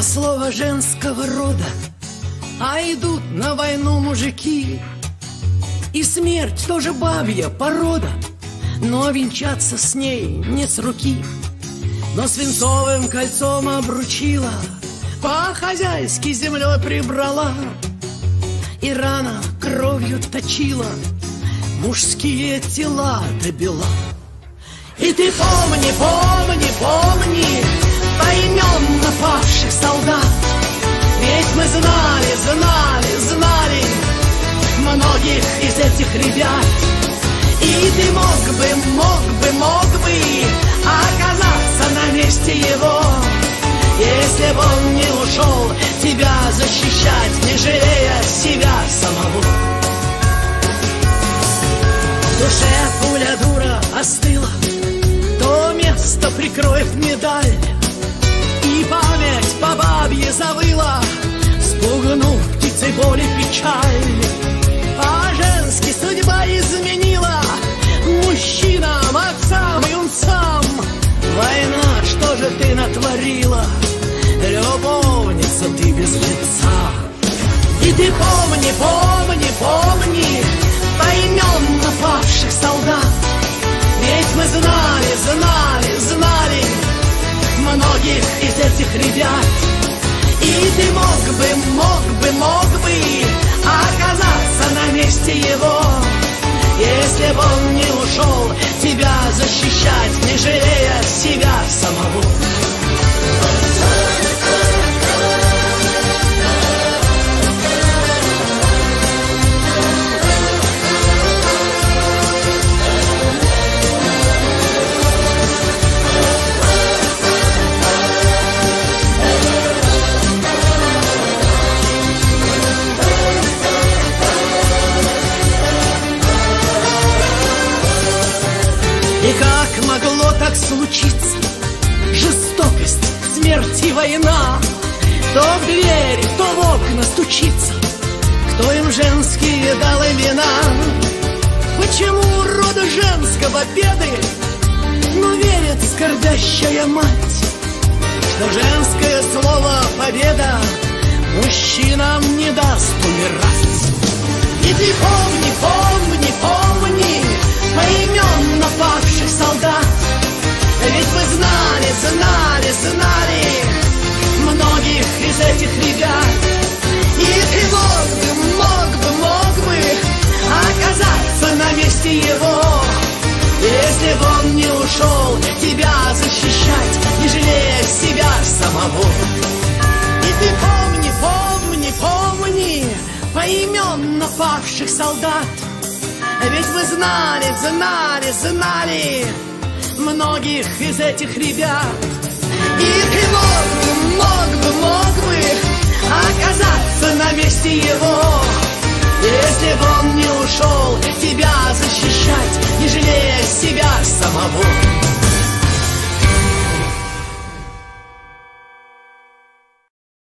слово женского рода, а идут на войну мужики. И смерть тоже бабья порода, но венчаться с ней не с руки. Но свинцовым кольцом обручила, по-хозяйски землей прибрала, и рано кровью точила мужские тела до бела. И ты помни, помни, помни поименно павших солдат, ведь мы знали, знали, знали многих из этих ребят. И ты мог бы оказаться на месте его, если бы он не ушел тебя защищать, не жалея себя самого. В душе пуля дура остыла, то место прикроет медаль, и память по бабье завыла, спугнув птицей боли печаль. По-женски судьба изменила мужчинам, отцам, юнцам. Война, что же ты натворила, любовница ты без лица? И ты помни, помни, помни поименно павших солдат, ведь мы знали, знали, знали многих из этих ребят. И ты мог бы оказаться на месте его, если бы он не ушел тебя защищать, не жалея себя самого. И как могло так случиться? Жестокость, смерть и война, то в двери, то в окна стучится. Кто им женские дал имена? Почему рода женского беды, но верит скорбящая мать, что женское слово победа мужчинам не даст умирать? И ты помни, помни, помни поименно павших солдат, ведь мы знали, знали, знали многих из этих ребят. И ты мог бы оказаться на месте его, если бы он не ушел тебя защищать, не жалея себя самого. И ты помни, помни, помни поименно павших солдат, ведь мы знали, знали, знали многих из этих ребят. И ты мог бы оказаться на месте его, если бы он не ушел